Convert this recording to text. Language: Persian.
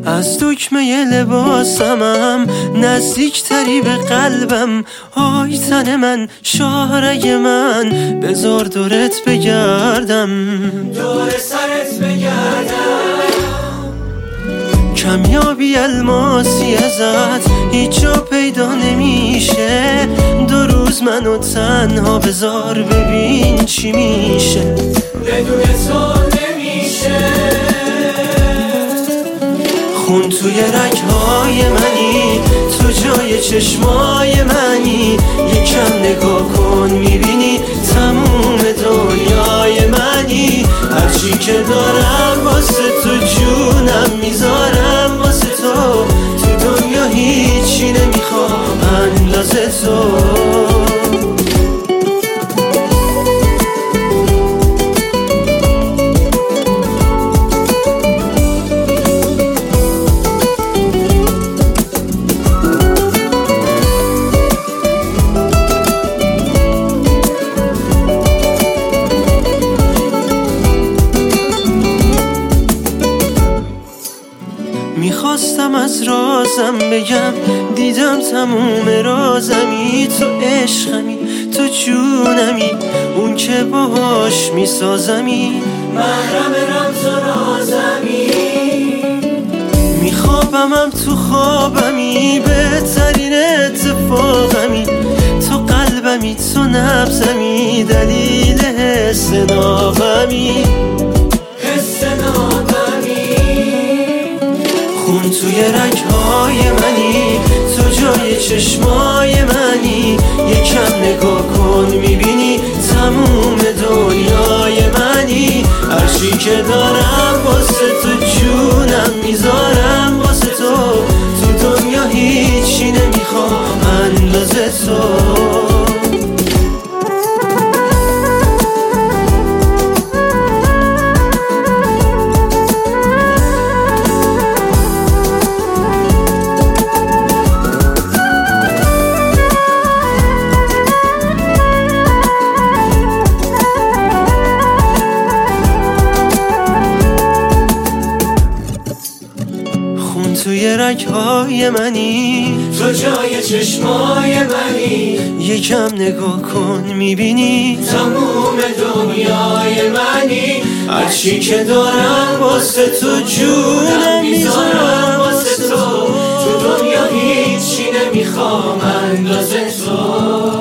از دکمه لباسمم نزدیکتری به قلبم. آی تن من، شاهرگ من، بذار دورت بگردم، دور سرت بگردم. کمیابی الماسی ازت هیچ جا پیدا نمیشه. 2 روز منو تنها بذار ببین چی میشه. بدون تو نمیشه. خون توی رگ‌های منی، تو جای چشمای منی. یکم نگاه کن میبینی تموم دنیای منی. هرچی که دارم واسه تو جونم میذارم واسه تو. تو دنیا هیچی نمیخوام اندازه تو. میخواستم از رازم بگم، دیدم تموم رازمی. تو عشقمی، تو جونمی، اون که باهاش میسازمی. محرم رمز و رازمی. میخوابمم تو خوابمی، بهترین اتفاقمی. تو قلبمی، تو نبضمی، دلیل حس ناغمی. حس ناغمی. خون توی رگ‌های منی، تو جای چشمای منی. یکم نگاه کن میبینی تموم دنیای منی. هرچی که دارم واسه تو جونم میذارم واسه تو. تو دنیا هیچی نمیخوام اندازه تو. توی رگ‌های منی، تو جای چشمای منی. یکم نگاه کن میبینی تموم دنیای منی. هرچی که دارم واسه تو جونم میذارم واسه تو. تو دنیا هیچی نمیخوام اندازه تو.